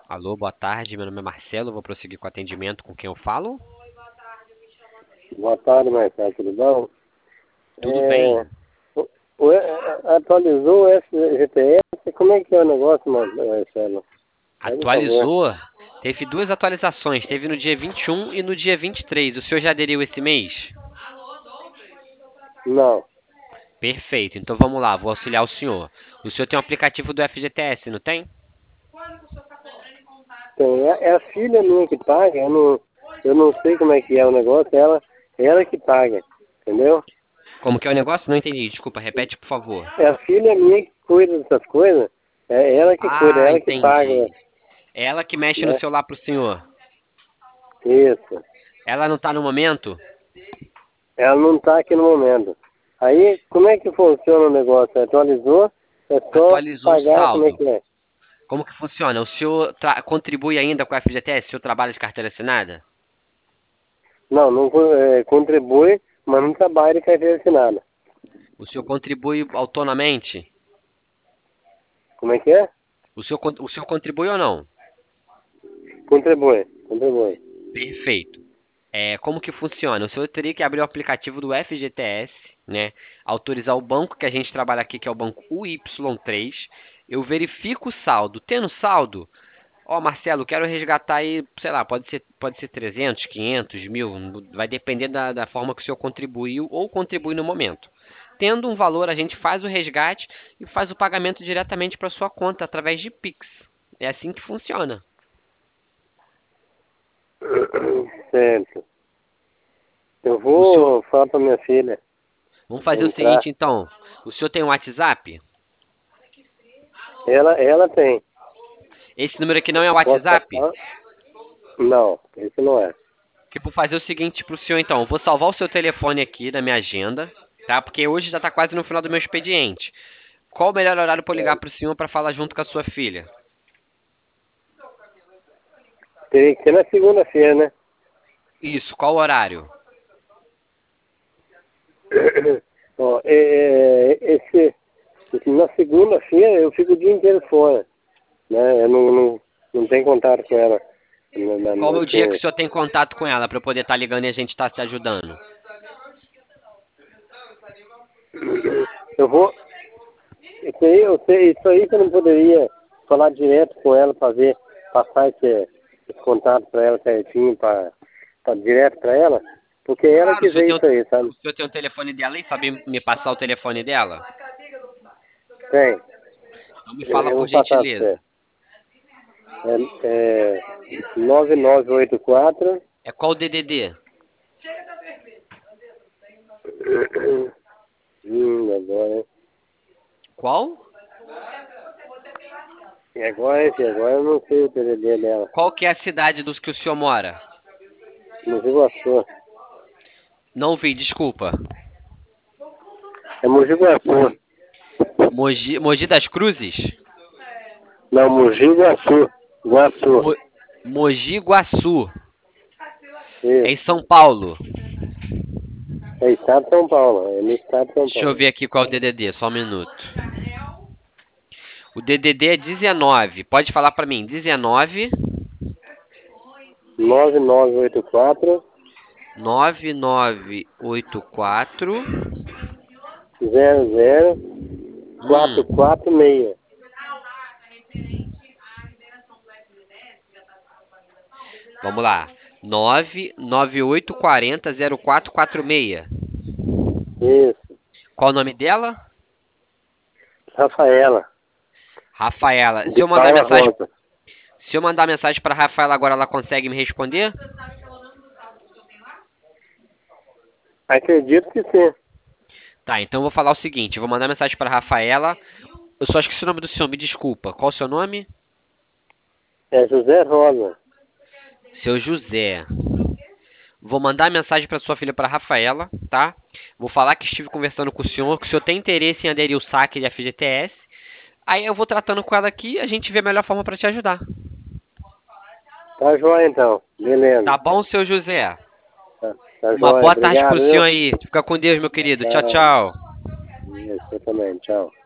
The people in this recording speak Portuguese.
Alô, boa tarde. Meu nome é Marcelo. Vou prosseguir com o atendimento com quem eu falo. Boa tarde, Marcelo, tudo bom? Tudo bem. É, atualizou o SGPS? Como é que é o negócio, Marcelo? Faz um favor. Atualizou? Teve duas atualizações. Teve no dia 21 e no dia 23. O senhor já aderiu esse mês? Não, Perfeito. Então vamos lá. Vou auxiliar o senhor. O senhor tem um aplicativo do FGTS, não tem? tem. É a filha minha que paga, eu não sei como é que é o negócio, ela que paga, entendeu? Como que é o negócio? Não entendi. Desculpa, repete, por favor. É a filha minha que cuida dessas coisas, é ela que cuida, é Ah, ela que paga, entendi. É ela que mexe no né? celular pro senhor. Isso. Ela não tá no momento? Ela não está aqui no momento. Aí, como é que funciona o negócio? Atualizou? É só Atualizou o pagar, como é saldo. que é? Como que funciona? O senhor contribui ainda com a FGTS? O senhor trabalha de carteira assinada? Não, não contribui, mas não trabalha de carteira assinada. O senhor contribui autonomamente? Como é que é? O senhor contribui ou não? Contribui, contribui. Perfeito. Como que funciona? O senhor teria que abrir o aplicativo do FGTS, né? Autorizar o banco que a gente trabalha aqui, que é o banco UY3. Eu verifico o saldo. Tendo saldo, ó, Marcelo, quero resgatar aí, sei lá, pode ser 300, 500, 1000, vai depender da forma que o senhor contribuiu ou contribui no momento. Tendo um valor, a gente faz o resgate e faz o pagamento diretamente para sua conta através de Pix. É assim que funciona. Certo. Eu O senhor, vou falar para minha filha vamos fazer o entrar. seguinte, então. O senhor tem um WhatsApp? Ela tem. Esse número aqui não é o Posso WhatsApp? passar? Não, esse não é. Que vou fazer o seguinte pro senhor, então. Eu vou salvar o seu telefone aqui na minha agenda, tá? Porque hoje já tá quase no final do meu expediente. Qual o melhor horário para eu ligar pro senhor para falar junto com a sua filha? Teria que ser na segunda-feira, né? Isso, qual o horário? Ó, na segunda-feira eu fico o dia inteiro fora, né? Eu não tenho contato com ela. Qual é o dia que o Assim, senhor tem contato com ela para eu poder estar ligando e a gente estar se ajudando? eu vou. Isso aí você não poderia falar direto com ela para ver, passar esse contato para ela certinho, para direto para ela? Porque é ela Claro, que vê isso aí, o sabe? senhor tem o telefone dela e sabe me passar o telefone dela? Tem. Então me Eu, fala eu por vou passar para gentileza. você. É 9984. É qual o DDD? Agora. Qual? Agora eu não sei o TDD dela. Qual que é a cidade dos que o senhor mora? Mogi Guaçu. Não vi, desculpa. É Mogi Guaçu. Mogi das Cruzes? Não, Mogi Guaçu. Guaçu. Mo- Mogi Guaçu. É Isso. em São Paulo. É estado de São Paulo. É no estado de São Deixa eu Paulo. ver aqui qual é o DDD, só um minuto. O DDD é 19. Pode falar pra mim. 19 9984 9984 00446. Vamos lá. 998400446. Isso. Qual o nome dela? Rafaela. Rafaela. Se De eu mandar Paula mensagem, Rosa. se eu mandar mensagem para Rafaela agora, ela consegue me responder? Acredito que sim. Tá, então eu vou falar o seguinte, eu vou mandar mensagem para Rafaela. Eu só esqueci o nome do senhor, me desculpa. Qual o seu nome? É José Rosa. Seu José. Vou mandar mensagem para sua filha, para Rafaela, tá? Vou falar que estive conversando com o senhor, que o senhor tem interesse em aderir ao saque de FGTS. Aí eu vou tratando com ela aqui e a gente vê a melhor forma para te ajudar. Tá joia então. Beleza. Tá bom, seu José? Tá Uma joia. boa tarde pro Obrigado, senhor viu? aí. Fica com Deus, meu querido. Tchau, Tchau. tchau. Isso, eu também. Tchau.